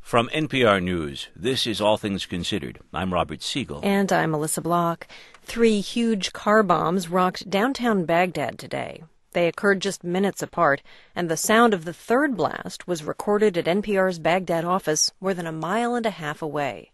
From NPR News, this is All Things Considered. I'm Robert Siegel. And I'm Melissa Block. 3 huge car bombs rocked downtown Baghdad today. They occurred just minutes apart, and the sound of the third blast was recorded at NPR's Baghdad office more than a mile and a half away.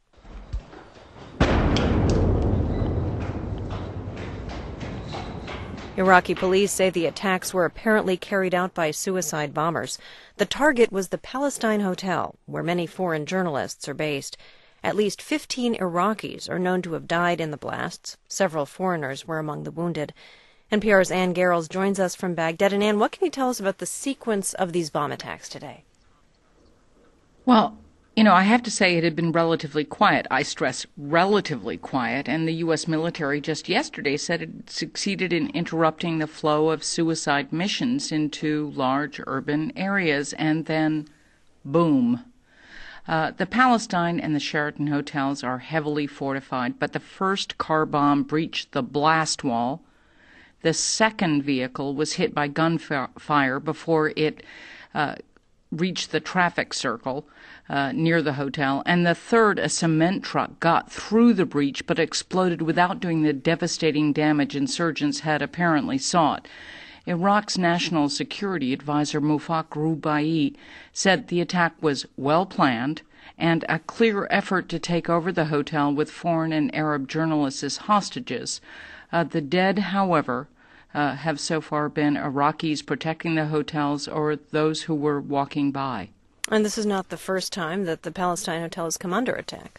Iraqi police say the attacks were apparently carried out by suicide bombers. The target was the Palestine Hotel, where many foreign journalists are based. At least 15 Iraqis are known to have died in the blasts. Several foreigners were among the wounded. NPR's Ann Garrels joins us from Baghdad. And Ann, what can you tell us about the sequence of these bomb attacks today? Well, I have to say it had been relatively quiet. I stress relatively quiet. And the U.S. military just yesterday said it succeeded in interrupting the flow of suicide missions into large urban areas. And then, boom. The Palestine and the Sheraton hotels are heavily fortified, but the first car bomb breached the blast wall. The second vehicle was hit by gunfire before it reached the traffic circle near the hotel, and the third, a cement truck, got through the breach but exploded without doing the devastating damage insurgents had apparently sought. Iraq's national security advisor Mufaq Rubai said the attack was well planned and a clear effort to take over the hotel with foreign and Arab journalists as hostages. The dead, however, have so far been Iraqis protecting the hotels or those who were walking by. And this is not the first time that the Palestine Hotel has come under attack.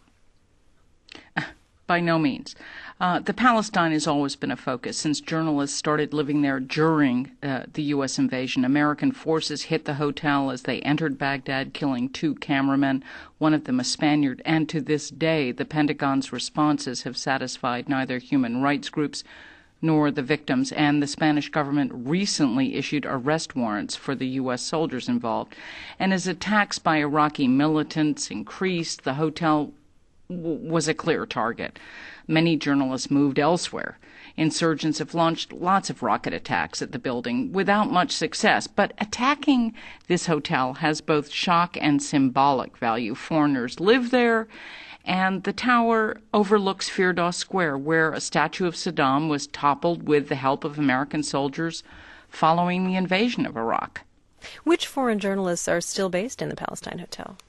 By no means. The Palestine has always been a focus since journalists started living there during the U.S. invasion. American forces hit the hotel as they entered Baghdad, killing 2 cameramen, one of them a Spaniard. And to this day, the Pentagon's responses have satisfied neither human rights groups nor the victims, and the Spanish government recently issued arrest warrants for the U.S. soldiers involved. And as attacks by Iraqi militants increased, the hotel was a clear target. Many journalists moved elsewhere. Insurgents have launched lots of rocket attacks at the building without much success, but attacking this hotel has both shock and symbolic value. Foreigners live there, and the tower overlooks Firdos Square, where a statue of Saddam was toppled with the help of American soldiers following the invasion of Iraq. Which foreign journalists are still based in the Palestine Hotel?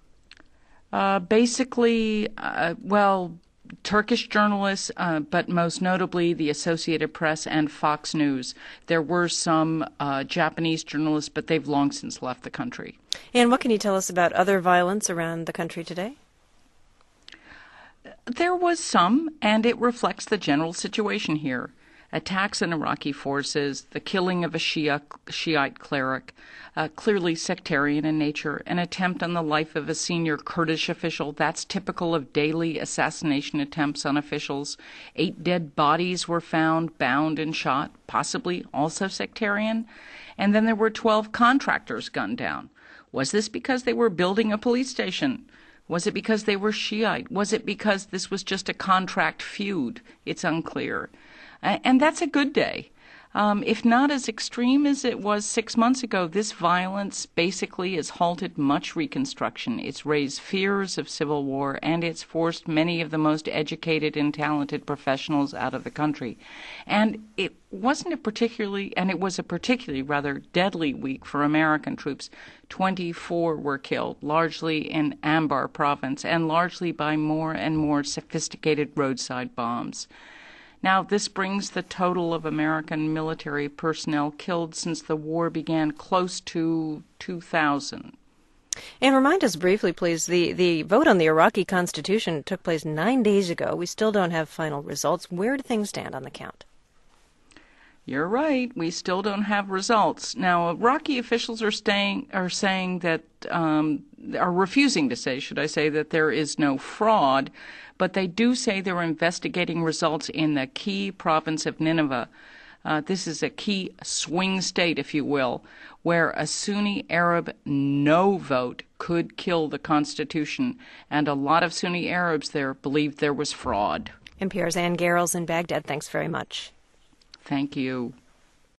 Turkish journalists, but most notably the Associated Press and Fox News. There were some Japanese journalists, but they've long since left the country. And what can you tell us about other violence around the country today? There was some, and it reflects the general situation here. Attacks on Iraqi forces, the killing of a Shiite cleric, clearly sectarian in nature, an attempt on the life of a senior Kurdish official. That's typical of daily assassination attempts on officials. 8 dead bodies were found, bound and shot, possibly also sectarian. And then there were 12 contractors gunned down. Was this because they were building a police station? Was it because they were Shiite? Was it because this was just a contract feud? It's unclear. And that's a good day. If not as extreme as it was 6 months ago, this violence basically has halted much reconstruction. It's raised fears of civil war, and it's forced many of the most educated and talented professionals out of the country. And it was a particularly rather deadly week for American troops. 24 were killed, largely in Anbar province, and largely by more and more sophisticated roadside bombs. Now, this brings the total of American military personnel killed since the war began close to 2,000. And remind us briefly, please, the vote on the Iraqi constitution took place 9 days ago. We still don't have final results. Where do things stand on the count? You're right. We still don't have results. Now, Iraqi officials are refusing to say, should I say, that there is no fraud, but they do say they're investigating results in the key province of Nineveh. This is a key swing state, if you will, where a Sunni Arab no vote could kill the Constitution, and a lot of Sunni Arabs there believed there was fraud. NPR's Ann Garrels in Baghdad. Thanks very much. Thank you.